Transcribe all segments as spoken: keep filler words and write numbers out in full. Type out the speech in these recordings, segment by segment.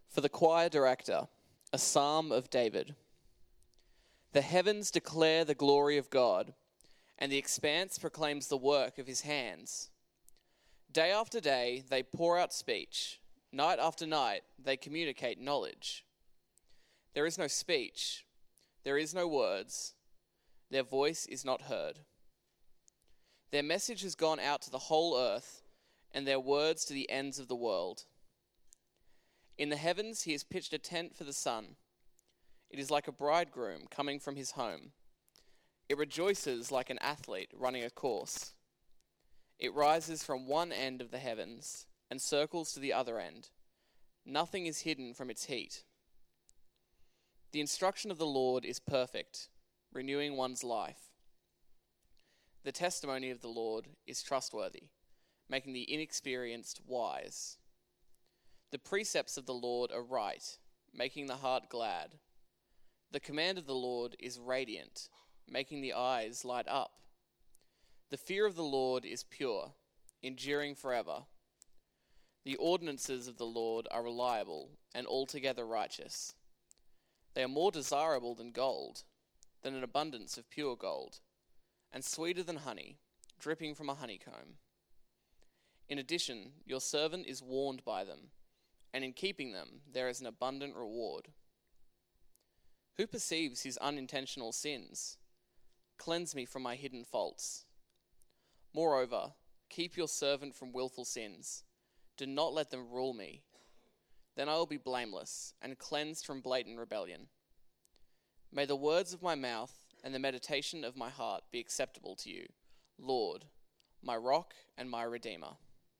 For the choir director, a psalm of David. The heavens declare the glory of God, and the expanse proclaims the work of his hands. Day after day they pour out speech. Night after night they communicate knowledge. There is no speech. There is no words. Their voice is not heard. Their message has gone out to the whole earth, and their words to the ends of the world. In the heavens he has pitched a tent for the sun. It is like a bridegroom coming from his home. It rejoices like an athlete running a course. It rises from one end of the heavens and circles to the other end. Nothing is hidden from its heat. The instruction of the Lord is perfect, renewing one's life. The testimony of the Lord is trustworthy, making the inexperienced wise. The precepts of the Lord are right, making the heart glad. The command of the Lord is radiant, making the eyes light up. The fear of the Lord is pure, enduring forever. The ordinances of the Lord are reliable and altogether righteous. They are more desirable than gold, than an abundance of pure gold, and sweeter than honey, dripping from a honeycomb. In addition, your servant is warned by them, and in keeping them there is an abundant reward. Who perceives his unintentional sins? Cleanse me from my hidden faults. Moreover, keep your servant from willful sins. Do not let them rule me. Then I will be blameless and cleansed from blatant rebellion. May the words of my mouth and the meditation of my heart be acceptable to you, Lord, my rock and my redeemer.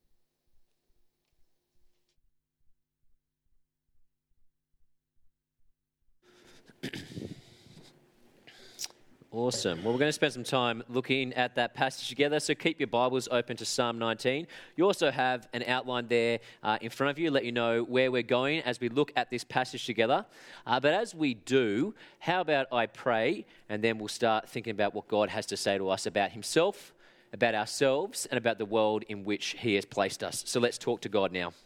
Awesome. Well, we're going to spend some time looking at that passage together, so keep your Bibles open to Psalm nineteen. You also have an outline there uh, in front of you, let you know where we're going as we look at this passage together. Uh, but as we do, how about I pray, and then we'll start thinking about what God has to say to us about himself, about ourselves, and about the world in which he has placed us. So let's talk to God now.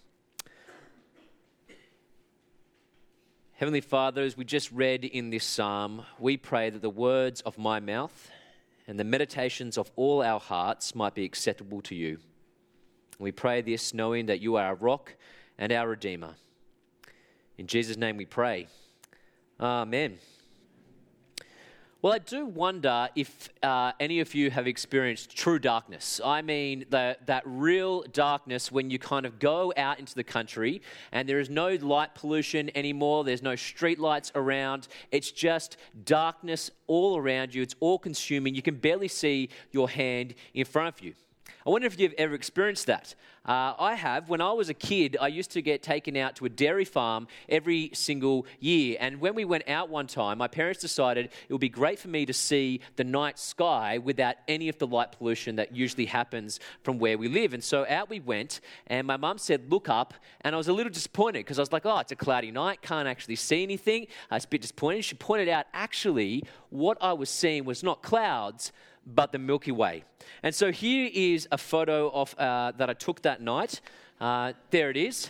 Heavenly Father, as we just read in this psalm, we pray that the words of my mouth and the meditations of all our hearts might be acceptable to you. We pray this knowing that you are our rock and our Redeemer. In Jesus' name we pray. Amen. Well, I do wonder if uh, any of you have experienced true darkness. I mean, the, that real darkness when you kind of go out into the country and there is no light pollution anymore. There's no street lights around. It's just darkness all around you. It's all consuming. You can barely see your hand in front of you. I wonder if you've ever experienced that. Uh, I have. When I was a kid, I used to get taken out to a dairy farm every single year. And when we went out one time, my parents decided it would be great for me to see the night sky without any of the light pollution that usually happens from where we live. And so out we went, and my mum said, look up. And I was a little disappointed because I was like, oh, it's a cloudy night, can't actually see anything. I was a bit disappointed. She pointed out, actually, what I was seeing was not clouds, but the Milky Way. And so here is a photo of uh, that I took that night. Uh, there it is.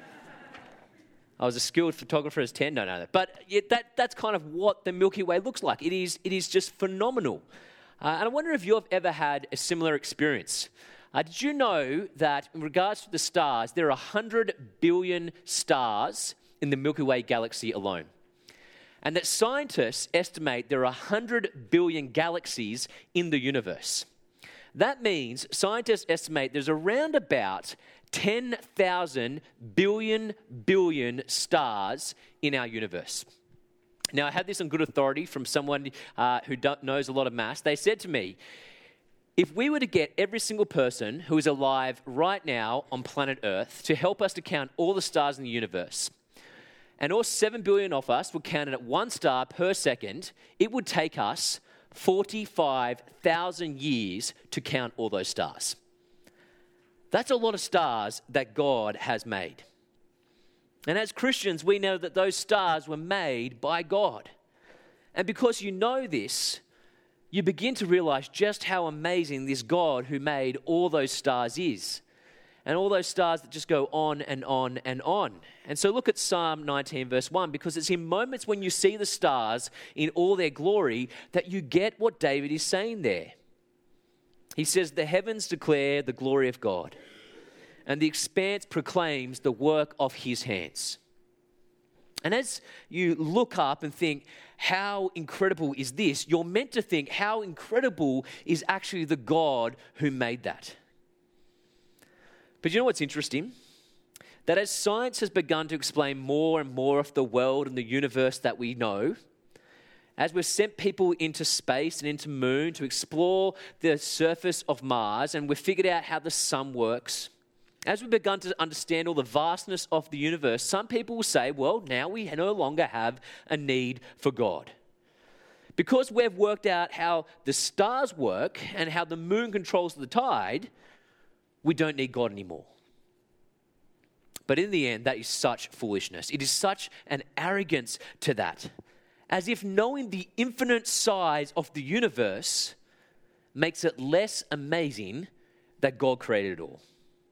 I was a skilled photographer as ten, don't know that. But it, that, that's kind of what the Milky Way looks like. It is, it is just phenomenal. Uh, and I wonder if you've ever had a similar experience. Uh, did you know that in regards to the stars, there are one hundred billion stars in the Milky Way galaxy alone? And that scientists estimate there are one hundred billion galaxies in the universe. That means scientists estimate there's around about ten thousand billion billion stars in our universe. Now, I had this on good authority from someone uh, who knows a lot of maths. They said to me, if we were to get every single person who is alive right now on planet Earth to help us to count all the stars in the universe, and all seven billion of us were counted at one star per second, it would take us forty-five thousand years to count all those stars. That's a lot of stars that God has made. And as Christians, we know that those stars were made by God. And because you know this, you begin to realize just how amazing this God who made all those stars is. and all those stars that just go on and on and on. And so look at Psalm nineteen, verse one, because it's in moments when you see the stars in all their glory that you get what David is saying there. He says, the heavens declare the glory of God, and the expanse proclaims the work of his hands. And as you look up and think, how incredible is this? You're meant to think, how incredible is actually the God who made that? But you know what's interesting? That as science has begun to explain more and more of the world and the universe that we know, as we've sent people into space and into moon to explore the surface of Mars, and we've figured out how the sun works, as we've begun to understand all the vastness of the universe, some people will say, well, now we no longer have a need for God. Because we've worked out how the stars work and how the moon controls the tide, we don't need God anymore. But in the end, that is such foolishness. It is such an arrogance to that. As if knowing the infinite size of the universe makes it less amazing that God created it all.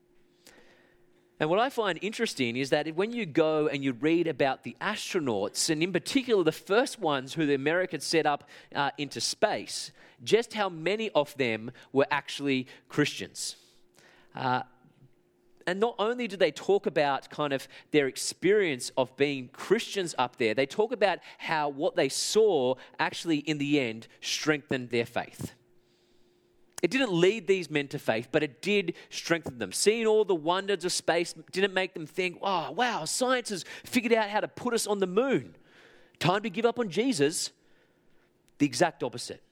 And what I find interesting is that when you go and you read about the astronauts, and in particular the first ones who the Americans set up uh, into space, just how many of them were actually Christians. Uh, and not only do they talk about kind of their experience of being Christians up there, they talk about how what they saw actually in the end strengthened their faith. It didn't lead these men to faith, but it did strengthen them. Seeing all the wonders of space didn't make them think, oh, wow, science has figured out how to put us on the moon. Time to give up on Jesus. The exact opposite.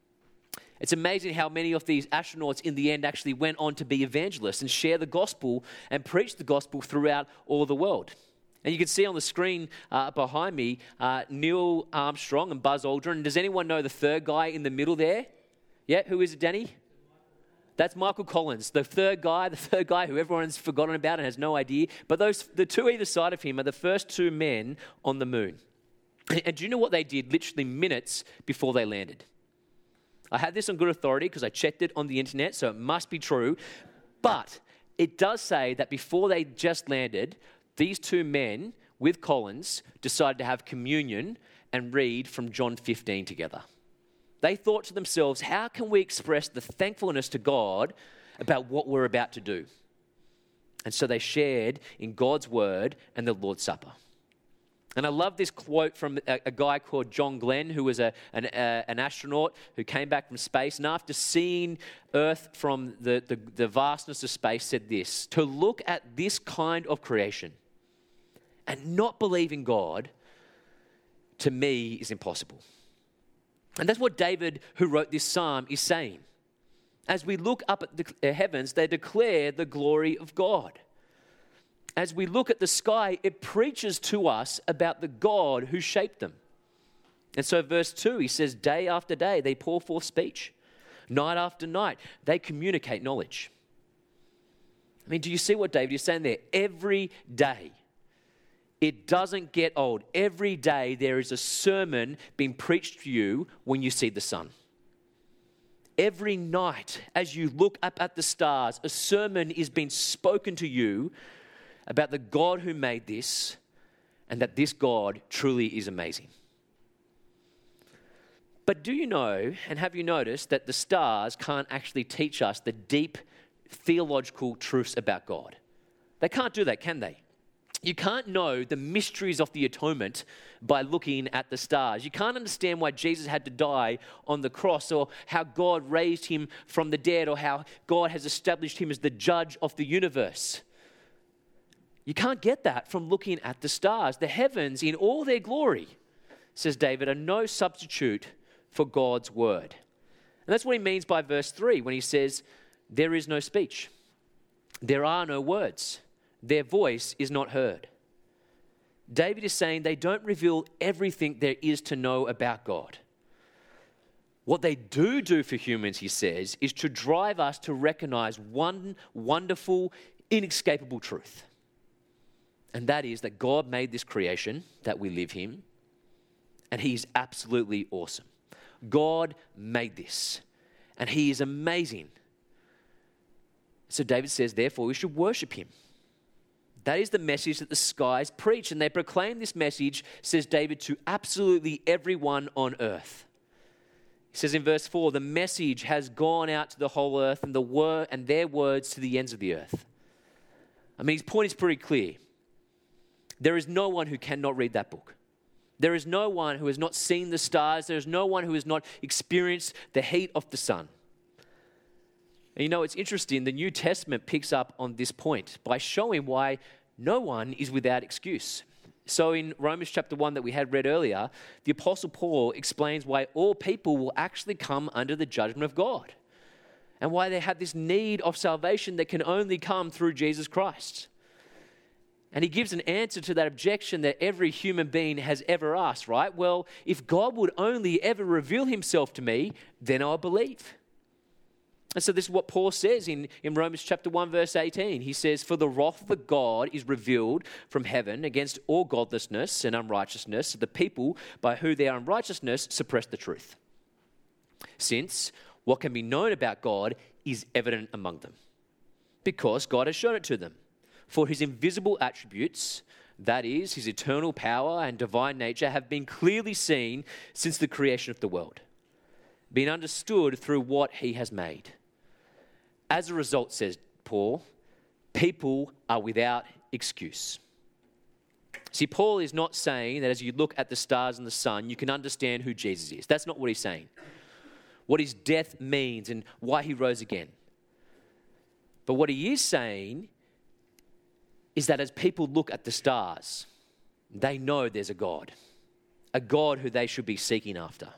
It's amazing how many of these astronauts in the end actually went on to be evangelists and share the gospel and preach the gospel throughout all the world. And you can see on the screen uh, behind me, uh, Neil Armstrong and Buzz Aldrin. Does anyone know the third guy in the middle there? Yeah, who is it, Danny? That's Michael Collins, the third guy, the third guy who everyone's forgotten about and has no idea. But those, the two either side of him are the first two men on the moon. And do you know what they did literally minutes before they landed? I had this on good authority because I checked it on the internet, so it must be true. But it does say that before they just landed, these two men with Collins decided to have communion and read from John fifteen together. They thought to themselves, how can we express the thankfulness to God about what we're about to do? And so they shared in God's word and the Lord's Supper. And I love this quote from a, a guy called John Glenn, who was a, an, uh, an astronaut who came back from space. And after seeing Earth from the, the, the vastness of space, said this: to look at this kind of creation and not believe in God, to me, is impossible. And that's what David, who wrote this psalm, is saying. As we look up at the heavens, they declare the glory of God. As we look at the sky, it preaches to us about the God who shaped them. And so verse two, he says, day after day, they pour forth speech. Night after night, they communicate knowledge. I mean, do you see what David is saying there? Every day. It doesn't get old. Every day there is a sermon being preached to you when you see the sun. Every night as you look up at the stars, a sermon is being spoken to you about the God who made this and that this God truly is amazing. But do you know, and have you noticed, that the stars can't actually teach us the deep theological truths about God? They can't do that, can they? You can't know the mysteries of the atonement by looking at the stars. You can't understand why Jesus had to die on the cross, or how God raised him from the dead, or how God has established him as the judge of the universe. You can't get that from looking at the stars. The heavens in all their glory, says David, are no substitute for God's word. And that's what he means by verse three when he says, there is no speech. There are no words. Their voice is not heard. David is saying they don't reveal everything there is to know about God. What they do do for humans, he says, is to drive us to recognize one wonderful, inescapable truth. And that is that God made this creation that we live in, and he is absolutely awesome. God made this, and he is amazing. So David says, therefore, we should worship him. That is the message that the skies preach, and they proclaim this message, says David, to absolutely everyone on earth. He says in verse four, the message has gone out to the whole earth, and the word and their words to the ends of the earth. I mean, his point is pretty clear. There is no one who cannot read that book. There is no one who has not seen the stars. There is no one who has not experienced the heat of the sun. And you know, it's interesting, the New Testament picks up on this point by showing why no one is without excuse. So in Romans chapter one that we had read earlier, the Apostle Paul explains why all people will actually come under the judgment of God and why they have this need of salvation that can only come through Jesus Christ. And he gives an answer to that objection that every human being has ever asked, right? Well, if God would only ever reveal himself to me, then I'll believe. And so this is what Paul says in, in Romans chapter one, verse eighteen. He says, for the wrath of God is revealed from heaven against all godlessness and unrighteousness of the people by who their unrighteousness suppress the truth. Since what can be known about God is evident among them, because God has shown it to them. For his invisible attributes, that is, his eternal power and divine nature, have been clearly seen since the creation of the world, being understood through what he has made. As a result, says Paul, people are without excuse. See, Paul is not saying that as you look at the stars and the sun, you can understand who Jesus is. That's not what he's saying. What his death means and why he rose again. But what he is saying is that as people look at the stars, they know there's a God. A God who they should be seeking after.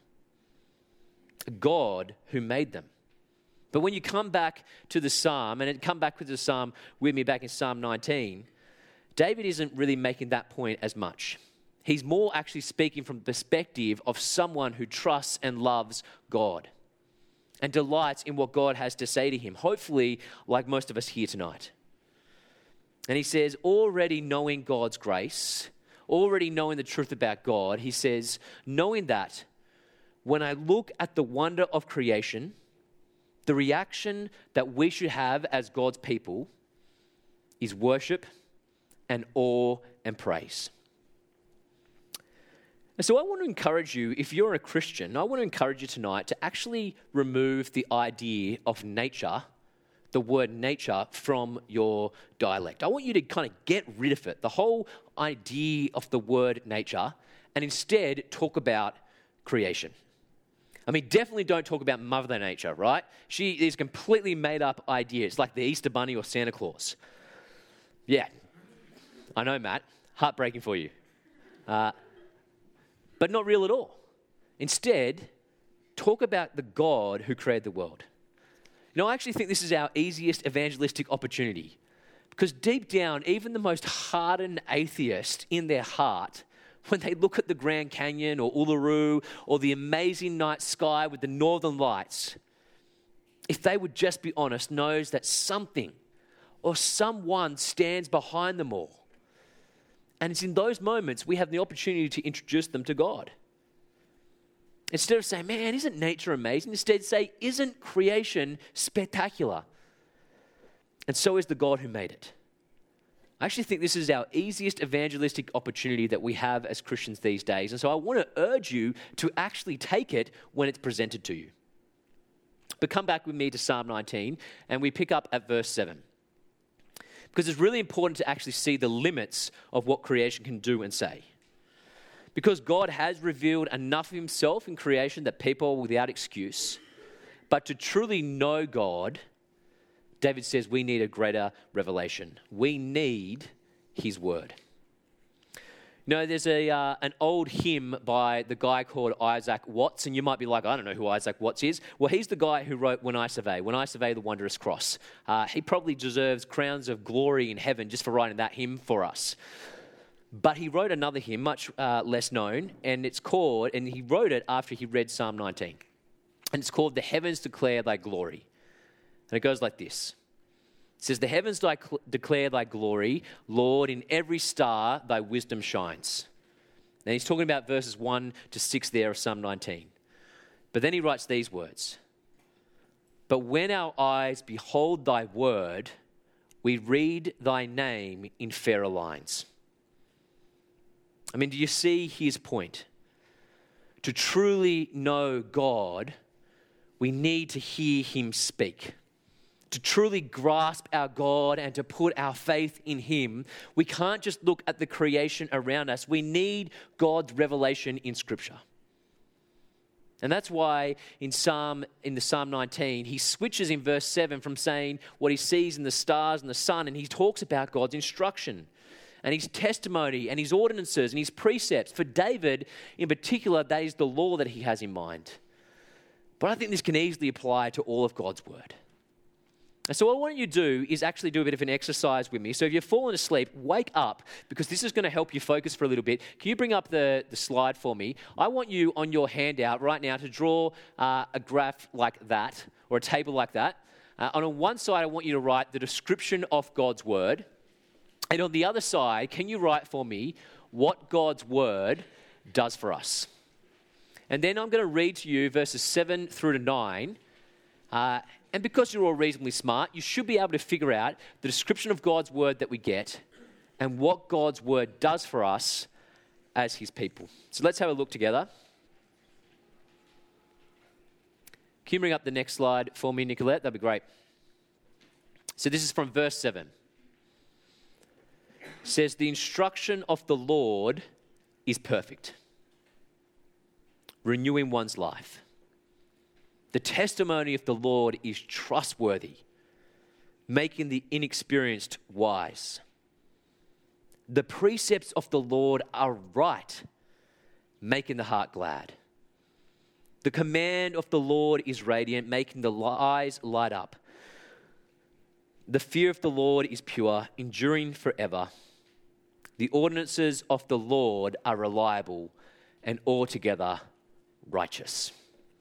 A God who made them. But when you come back to the psalm, and come back with the psalm with me back in Psalm nineteen, David isn't really making that point as much. He's more actually speaking from the perspective of someone who trusts and loves God and delights in what God has to say to him, hopefully like most of us here tonight. And he says, already knowing God's grace, already knowing the truth about God, he says, knowing that when I look at the wonder of creation, the reaction that we should have as God's people is worship and awe and praise. And so I want to encourage you, if you're a Christian, I want to encourage you tonight to actually remove the idea of nature, the word nature, from your dialect. I want you to kind of get rid of it, the whole idea of the word nature, and instead talk about creation. I mean, definitely don't talk about Mother Nature, right? She is a completely made up idea. It's like the Easter Bunny or Santa Claus. Yeah, I know, Matt. Heartbreaking for you. Uh, but not real at all. Instead, talk about the God who created the world. You know, I actually think this is our easiest evangelistic opportunity, because deep down, even the most hardened atheist in their heart, when they look at the Grand Canyon or Uluru or the amazing night sky with the northern lights, if they would just be honest, knows that something or someone stands behind them all. And it's in those moments we have the opportunity to introduce them to God. Instead of saying, man, isn't nature amazing? Instead say, isn't creation spectacular? And so is the God who made it. I actually think this is our easiest evangelistic opportunity that we have as Christians these days. And so I want to urge you to actually take it when it's presented to you. But come back with me to Psalm nineteen, and we pick up at verse seven. Because it's really important to actually see the limits of what creation can do and say. Because God has revealed enough of himself in creation that people are without excuse. But to truly know God, David says we need a greater revelation. We need his word. You know, there's a uh, an old hymn by the guy called Isaac Watts, and you might be like, I don't know who Isaac Watts is. Well, he's the guy who wrote When I Survey, When I Survey the Wondrous Cross. Uh, he probably deserves crowns of glory in heaven just for writing that hymn for us. But he wrote another hymn, much uh, less known, and it's called, and he wrote it after he read Psalm nineteen. And it's called The Heavens Declare Thy Glory. And it goes like this. It says, the heavens declare thy glory, Lord, in every star thy wisdom shines. And he's talking about verses one to six there of Psalm nineteen. But then he writes these words. But when our eyes behold thy word, we read thy name in fairer lines. I mean, do you see his point? To truly know God, we need to hear him speak. To truly grasp our God and to put our faith in him, we can't just look at the creation around us. We need God's revelation in Scripture. And that's why in Psalm in the Psalm nineteen, he switches in verse seven from saying what he sees in the stars and the sun, and he talks about God's instruction and his testimony and his ordinances and his precepts. For David, in particular, that is the law that he has in mind. But I think this can easily apply to all of God's word. And so what I want you to do is actually do a bit of an exercise with me. So if you've fallen asleep, wake up, because this is going to help you focus for a little bit. Can you bring up the, the slide for me? I want you on your handout right now to draw uh, a graph like that, or a table like that. Uh, on one side, I want you to write the description of God's word. And on the other side, can you write for me what God's word does for us? And then I'm going to read to you verses seven through to nine. Uh, and because you're all reasonably smart, you should be able to figure out the description of God's word that we get and what God's word does for us as his people. So let's have a look together. Can you bring up the next slide for me, Nicolette? That'd be great. So this is from verse seven. It says, the instruction of the Lord is perfect, renewing one's life. The testimony of the Lord is trustworthy, making the inexperienced wise. The precepts of the Lord are right, making the heart glad. The command of the Lord is radiant, making the eyes light up. The fear of the Lord is pure, enduring forever. The ordinances of the Lord are reliable and altogether righteous.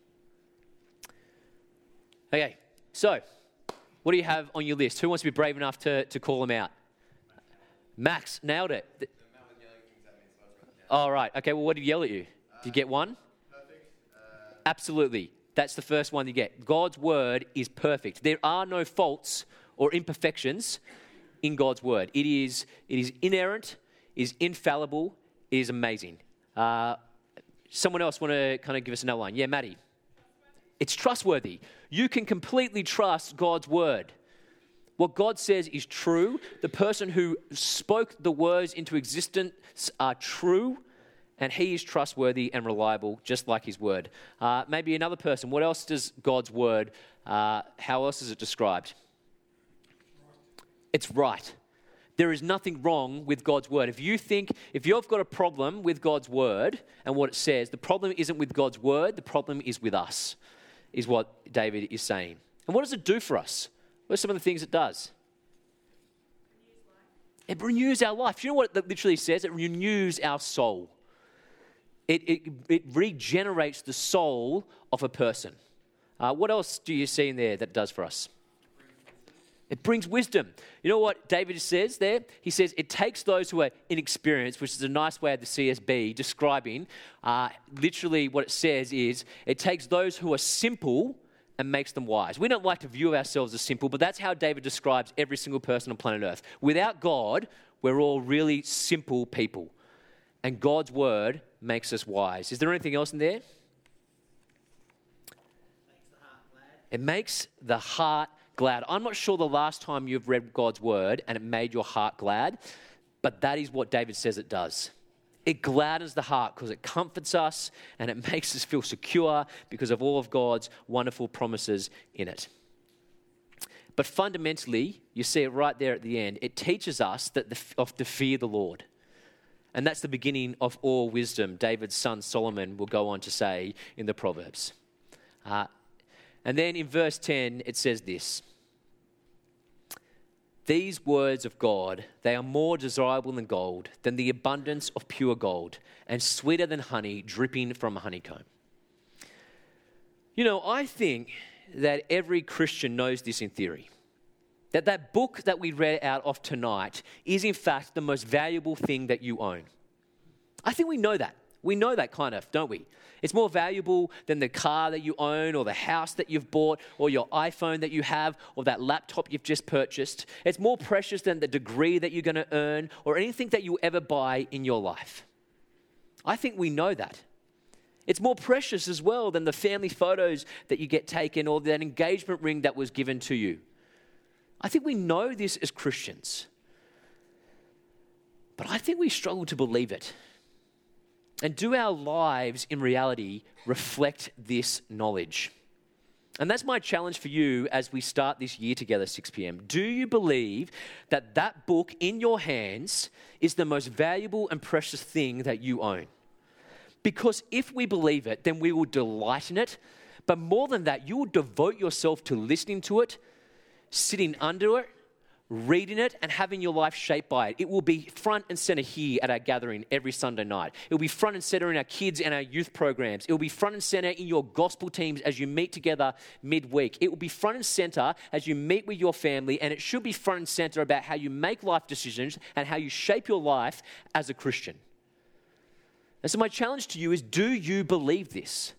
Okay, so what do you have on your list? Who wants to be brave enough to, to call them out? Max, nailed it. The, All right, okay, well, what did he yell at you? Did you get one? Perfect. Uh, Absolutely. That's the first one you get. God's word is perfect. There are no faults or imperfections in God's word. It is, it is inerrant, it is infallible, it is amazing. Uh, someone else want to kind of give us another one? Yeah, Maddie. It's trustworthy. You can completely trust God's word. What God says is true. The person who spoke the words into existence are true, and he is trustworthy and reliable, just like his word. Uh, maybe another person. What else does God's word, uh, how else is it described? It's right. There is nothing wrong with God's word. If you think, if you've got a problem with God's word and what it says, the problem isn't with God's word, the problem is with us, is what David is saying. And what does it do for us? What are some of the things it does? It renews our life. Do you know what it literally says? It renews our soul. It, it, it regenerates the soul of a person. Uh, what else do you see in there that it does for us? It brings wisdom. You know what David says there? He says it takes those who are inexperienced, which is a nice way of the C S B describing. Uh, literally what it says is it takes those who are simple and makes them wise. We don't like to view ourselves as simple, but that's how David describes every single person on planet Earth. Without God, we're all really simple people. And God's word makes us wise. Is there anything else in there? Makes the heart glad. It makes the heart glad. I'm not sure the last time you've read God's word and it made your heart glad, but that is what David says it does. It gladdens the heart because it comforts us and it makes us feel secure because of all of God's wonderful promises in it. But fundamentally, you see it right there at the end, it teaches us that the, of to fear the Lord. And that's the beginning of all wisdom, David's son Solomon will go on to say in the Proverbs. Uh, and then in verse ten, it says this. These words of God, they are more desirable than gold, than the abundance of pure gold, and sweeter than honey dripping from a honeycomb. You know, I think that every Christian knows this in theory. That that book that we read out of tonight is in fact the most valuable thing that you own. I think we know that. We know that kind of, don't we? It's more valuable than the car that you own or the house that you've bought or your iPhone that you have or that laptop you've just purchased. It's more precious than the degree that you're going to earn or anything that you'll ever buy in your life. I think we know that. It's more precious as well than the family photos that you get taken or that engagement ring that was given to you. I think we know this as Christians. But I think we struggle to believe it. And do our lives in reality reflect this knowledge? And that's my challenge for you as we start this year together, six p.m. Do you believe that that book in your hands is the most valuable and precious thing that you own? Because if we believe it, then we will delight in it. But more than that, you will devote yourself to listening to it, sitting under it, reading it, and having your life shaped by it. It will be front and center here at our gathering every Sunday night. It will be front and center in our kids and our youth programs. It will be front and center in your gospel teams as you meet together midweek. It will be front and center as you meet with your family, and it should be front and center about how you make life decisions and how you shape your life as a Christian. And so my challenge to you is, do you believe this?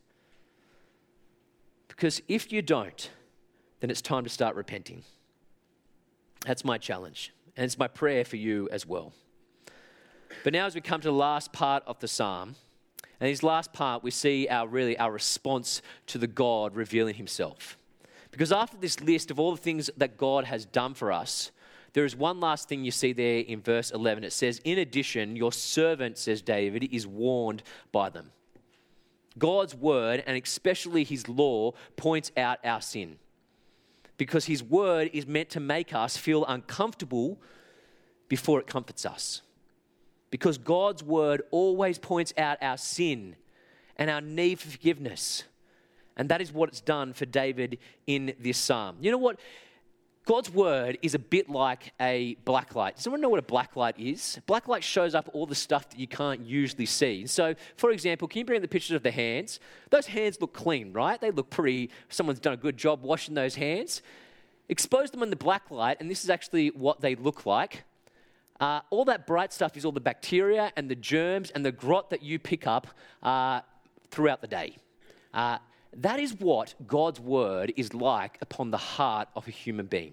Because if you don't, then it's time to start repenting. That's my challenge, and it's my prayer for you as well. But now as we come to the last part of the psalm, and in this last part we see our really our response to the God revealing himself. Because after this list of all the things that God has done for us, there is one last thing you see there in verse eleven. It says, in addition, your servant, says David, is warned by them. God's word, and especially his law, points out our sin. Because his word is meant to make us feel uncomfortable before it comforts us. Because God's word always points out our sin and our need for forgiveness. And that is what it's done for David in this psalm. You know what? God's word is a bit like a blacklight. Does anyone know what a blacklight is? Blacklight shows up all the stuff that you can't usually see. So, for example, can you bring in the pictures of the hands? Those hands look clean, right? They look pretty, someone's done a good job washing those hands. Expose them in the blacklight, and this is actually what they look like. Uh, all that bright stuff is all the bacteria and the germs and the grot that you pick up uh, throughout the day. Uh, That is what God's word is like upon the heart of a human being.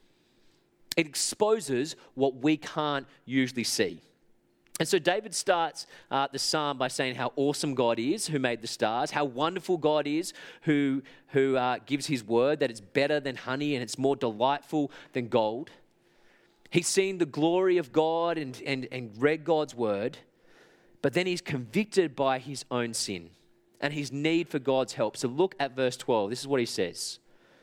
It exposes what we can't usually see. And so David starts uh, the psalm by saying how awesome God is, who made the stars, how wonderful God is, who, who uh, gives his word, that it's better than honey and it's more delightful than gold. He's seen the glory of God and, and, and read God's word, but then he's convicted by his own sin and his need for God's help. So look at verse twelve. This is what he says.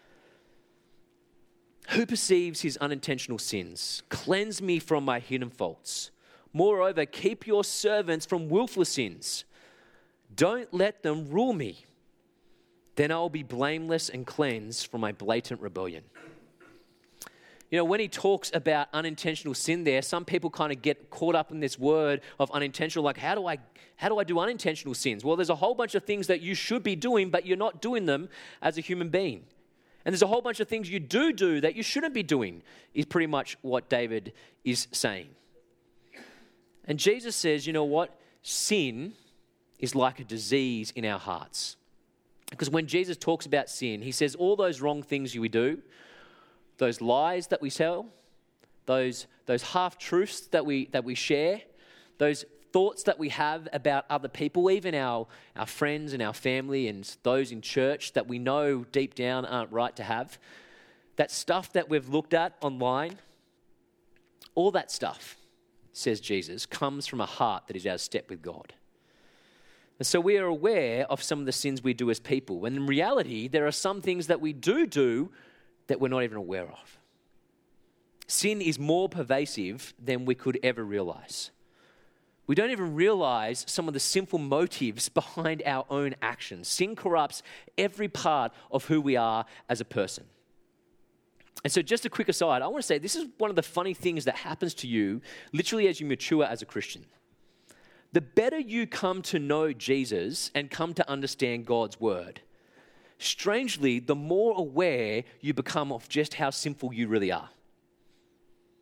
Who perceives his unintentional sins? Cleanse me from my hidden faults. Moreover, keep your servants from willful sins. Don't let them rule me. Then I will be blameless and cleansed from my blatant rebellion. You know, when he talks about unintentional sin there, some people kind of get caught up in this word of unintentional, like how do I how do I do unintentional sins? Well, there's a whole bunch of things that you should be doing, but you're not doing them as a human being. And there's a whole bunch of things you do do that you shouldn't be doing, is pretty much what David is saying. And Jesus says, you know what? Sin is like a disease in our hearts. Because when Jesus talks about sin, he says all those wrong things we do, those lies that we tell, those, those half-truths that we, that we share, those thoughts that we have about other people, even our, our friends and our family and those in church that we know deep down aren't right to have, that stuff that we've looked at online, all that stuff, says Jesus, comes from a heart that is out of step with God. And so we are aware of some of the sins we do as people. When in reality, there are some things that we do do that we're not even aware of. Sin is more pervasive than we could ever realize. We don't even realize some of the sinful motives behind our own actions. Sin corrupts every part of who we are as a person. And so just a quick aside, I want to say this is one of the funny things that happens to you literally as you mature as a Christian. The better you come to know Jesus and come to understand God's word, strangely, the more aware you become of just how sinful you really are.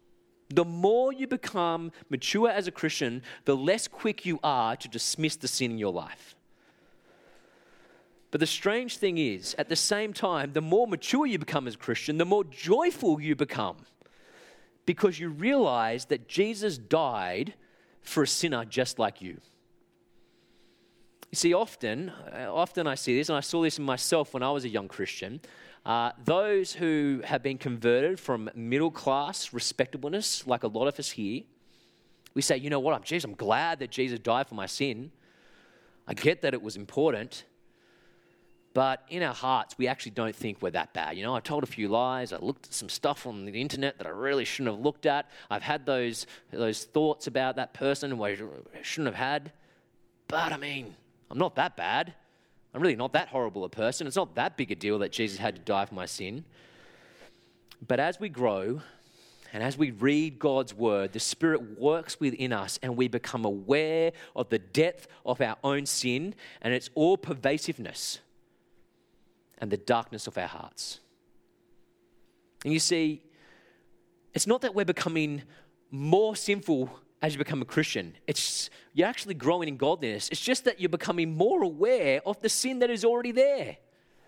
The more you become mature as a Christian, the less quick you are to dismiss the sin in your life. But the strange thing is, at the same time, the more mature you become as a Christian, the more joyful you become, because you realize that Jesus died for a sinner just like you. You see, often, often I see this, and I saw this in myself when I was a young Christian. Uh, those who have been converted from middle-class respectableness, like a lot of us here, we say, you know what, I'm, geez, I'm glad that Jesus died for my sin. I get that it was important. But in our hearts, we actually don't think we're that bad. You know, I told a few lies. I looked at some stuff on the internet that I really shouldn't have looked at. I've had those, those thoughts about that person I shouldn't have had. But, I mean, I'm not that bad. I'm really not that horrible a person. It's not that big a deal that Jesus had to die for my sin. But as we grow and as we read God's word, the Spirit works within us and we become aware of the depth of our own sin and its all pervasiveness and the darkness of our hearts. And you see, it's not that we're becoming more sinful as you become a Christian. It's you're actually growing in godliness. It's just that you're becoming more aware of the sin that is already there.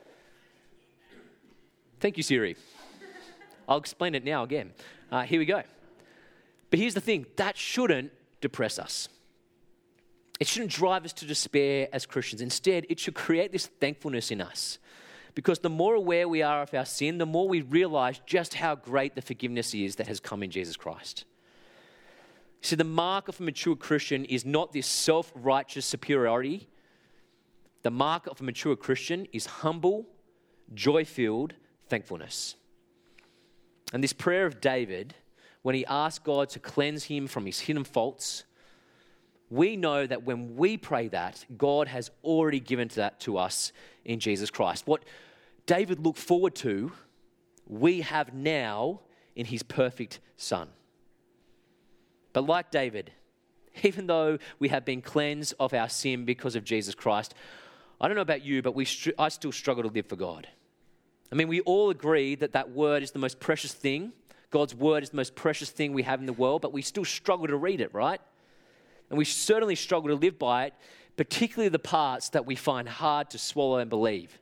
Thank you, Siri. I'll explain it now again. Uh, here we go. But here's the thing. That shouldn't depress us. It shouldn't drive us to despair as Christians. Instead, it should create this thankfulness in us. Because the more aware we are of our sin, the more we realize just how great the forgiveness is that has come in Jesus Christ. See, the mark of a mature Christian is not this self-righteous superiority. The mark of a mature Christian is humble, joy-filled thankfulness. And this prayer of David, when he asked God to cleanse him from his hidden faults, we know that when we pray that, God has already given that to us in Jesus Christ. What David looked forward to, we have now in his perfect Son. But like David, even though we have been cleansed of our sin because of Jesus Christ, I don't know about you, but we str- I still struggle to live for God. I mean, we all agree that that word is the most precious thing. God's word is the most precious thing we have in the world, but we still struggle to read it, right? And we certainly struggle to live by it, particularly the parts that we find hard to swallow and believe.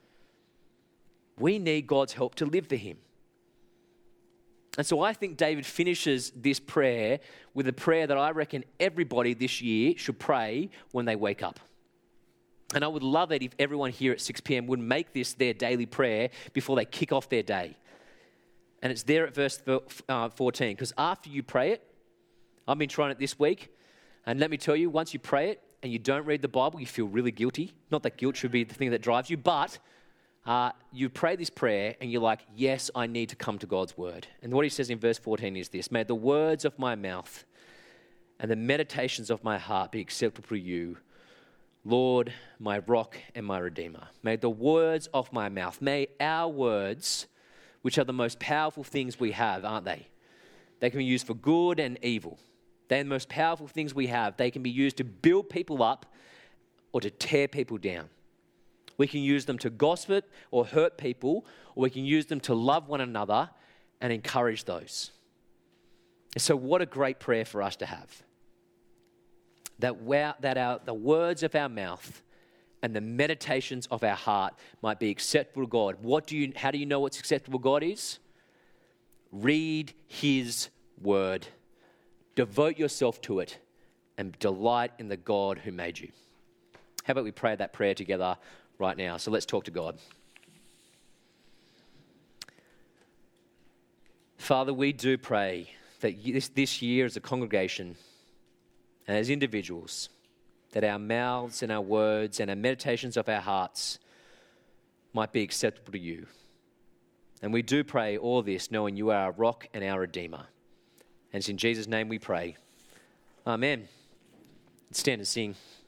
We need God's help to live for him. And so I think David finishes this prayer with a prayer that I reckon everybody this year should pray when they wake up. And I would love it if everyone here at six p.m. would make this their daily prayer before they kick off their day. And it's there at verse fourteen, because after you pray it, I've been trying it this week, and let me tell you, once you pray it and you don't read the Bible, you feel really guilty. Not that guilt should be the thing that drives you, but Uh, you pray this prayer and you're like, yes, I need to come to God's word. And what he says in verse fourteen is this: may the words of my mouth and the meditations of my heart be acceptable to you, Lord, my rock and my redeemer. May the words of my mouth, may our words, which are the most powerful things we have, aren't they? They can be used for good and evil. They're the most powerful things we have. They can be used to build people up or to tear people down. We can use them to gossip or hurt people, or we can use them to love one another and encourage those. And so what a great prayer for us to have. That, that our, the words of our mouth and the meditations of our heart might be acceptable to God. What do you? How do you know what's acceptable to God is? Read his word. Devote yourself to it and delight in the God who made you. How about we pray that prayer together right now? So let's talk to God. Father, we do pray that this, this year as a congregation and as individuals, that our mouths and our words and our meditations of our hearts might be acceptable to you. And we do pray all this knowing you are our rock and our redeemer. And it's in Jesus' name we pray. Amen. Let's stand and sing.